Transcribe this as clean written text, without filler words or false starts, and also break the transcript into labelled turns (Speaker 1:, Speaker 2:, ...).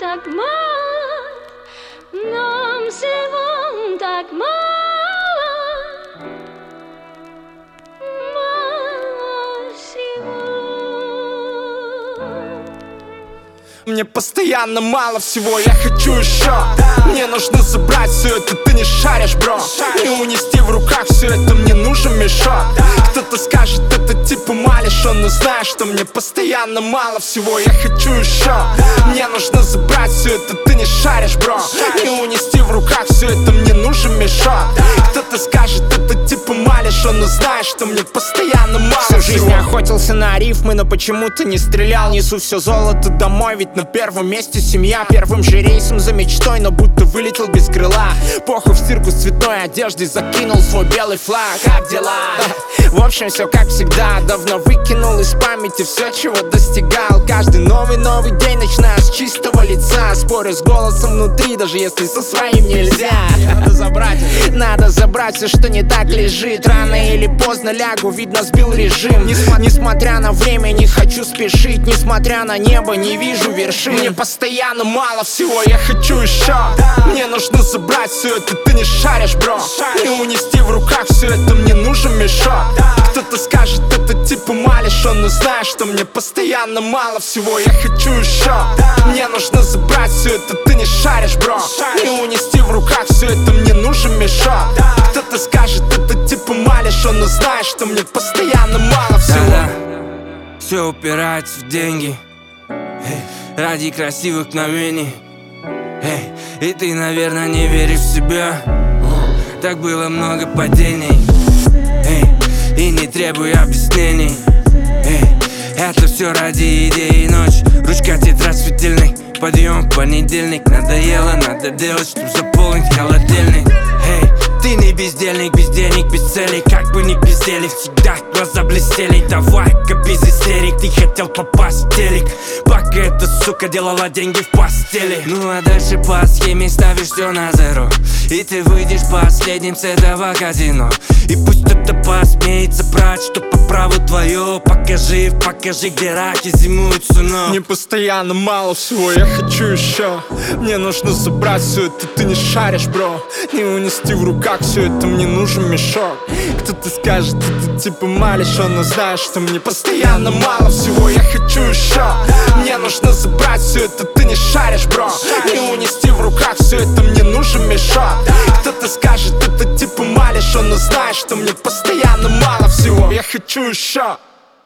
Speaker 1: так мало, нам всего так мало.
Speaker 2: Мне постоянно мало всего, я хочу еще. Мне нужно забрать все это, ты не шаришь, бро. И унести в руках все это, мне нужен мешок. Кто-то скажет, это типа малишон, но знаешь, что мне постоянно мало всего, я хочу еще. Мне нужно забрать все это, ты не шаришь, бро. И унести в руках все это, мне нужен мешок. Кто-то скажет, это типа малишон, но знаешь, что мне постоянно мало всего.
Speaker 3: Всю жизнь охотился на рифмы, но почему-то не стрелял. Несу все золото домой, ведь на первом месте семья. Первым же рейсом за мечтой, но будто вылетел без крыла. Похуй в цирку с цветной одеждой, закинул свой белый флаг. Как дела? В общем, все как всегда. Давно выкинул из памяти все, чего достигал. Каждый новый день, начиная с чистого лица. Спорю с голосом внутри, даже если со своим нельзя. Надо забрать все, что не так лежит. Рано или поздно лягу, видно сбил режим. Несмотря на время, не хочу спешить. Несмотря на небо, не вижу вершин.
Speaker 2: Мне постоянно мало всего, я хочу еще. Мне нужно забрать все это, ты не шаришь, бро. И унести в руках все это, мне нужен мешок. Кто-то скажет, это типа малишон, но знаешь, что мне постоянно мало всего, я хочу еще. Мне нужно забрать все это, ты не шаришь, бро. И унести в руках все это, мне нужен мешок. Кто-то скажет, это типа малишон, но знаешь, что мне постоянно мало всего.
Speaker 4: Все упирается в деньги, ради красивых мгновений. И ты, наверное, не веришь в себя. Так было много падений, и не требуй объяснений. Это все ради идеи. Ночь, ручка, тетрадь, светильник. Подъем в понедельник. Надоело, надо делать, чтоб заполнить холодильник. Ты не бездельник, без денег, без целей. Как бы ни пиздели, всегда глаза блестели. Давай-ка без истерик, ты хотел попасть в телек, пока эта сука делала деньги в постели. Ну а дальше по схеме ставишь все на зеро, и ты выйдешь последним с этого казино. И пусть кто-то посмеется брать, что по праву твое. Покажи, где раки зимуют всю ночь.
Speaker 2: Мне постоянно мало всего, я хочу еще. Мне нужно забрать все это, ты не шаришь, бро. Не унести в руках все это, мне нужен мешок. Кто-то скажет, это типа малишон, но знаешь, что мне постоянно мало всего, я хочу еще. Мне нужно забрать все это, ты не шаришь, бро. Не унести в руках все это, мне нужен мешок. Кто-то скажет, это типа малишон, но знаешь, что мне постоянно мало всего, я хочу еще.